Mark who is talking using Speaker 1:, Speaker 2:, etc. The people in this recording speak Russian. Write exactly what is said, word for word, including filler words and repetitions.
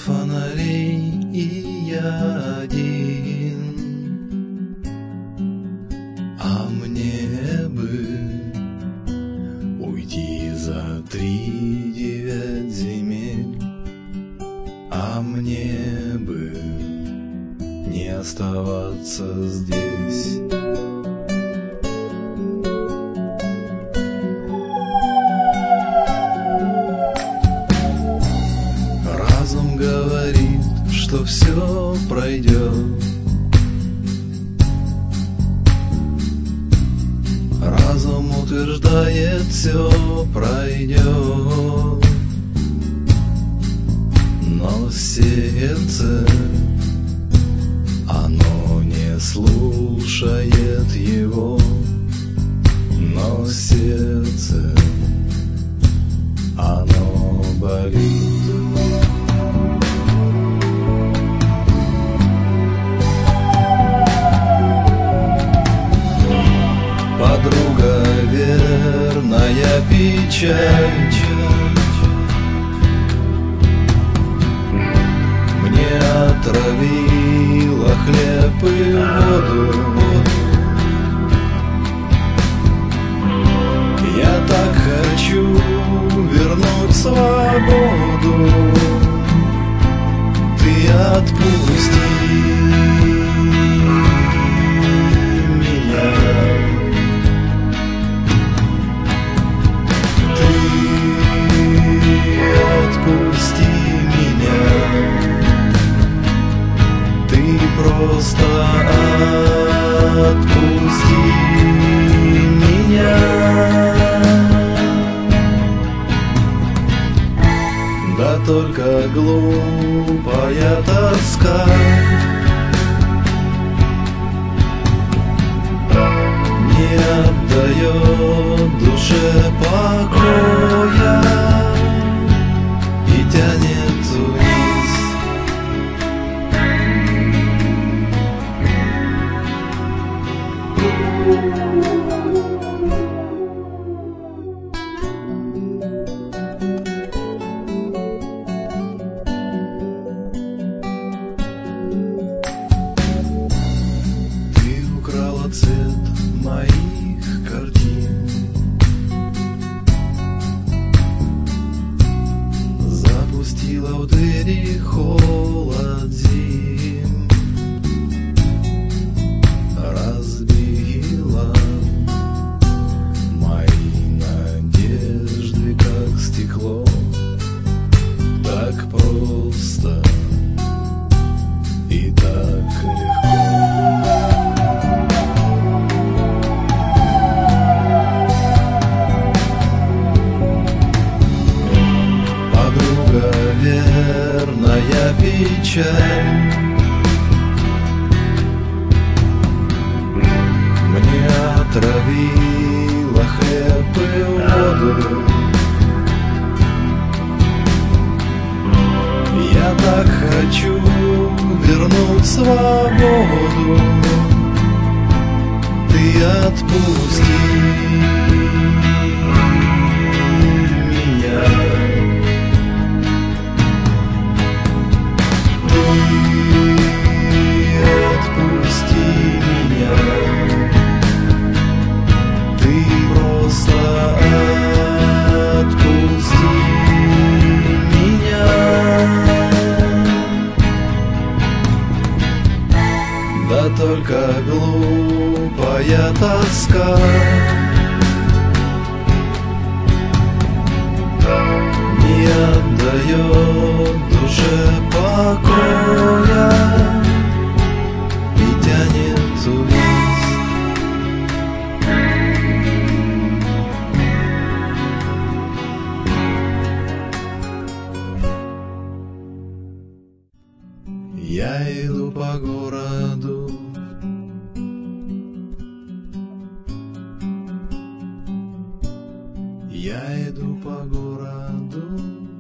Speaker 1: фонарей, и я один. А мне бы уйти за три девять земель, а мне бы не оставаться здесь. Разум говорит, что все пройдет. Разум утверждает, все пройдет. Но сердце, оно не слушает его. Но сердце, оно болит. Подруга, верная печаль, мне отравила хлеб и воду. Я так хочу вернуть свободу. Ты отпусти меня. Отпусти меня, ты просто отпусти меня. Да только глупая тоска не отдает душе покоя и тянет вниз. Ты украла цвет моих картин, запустила в двери холод зим, разбила мои надежды, как стекло. Так просто и так легко. Подруга, верная печаль, мне отравила хлеб и воду. Я так хочу вернуть свободу. Ты отпусти меня. Отпусти меня, ты просто отпусти меня. Да только глупая тоска не отдает душе покоя и тянет вниз. Я иду по городу, я иду по городу.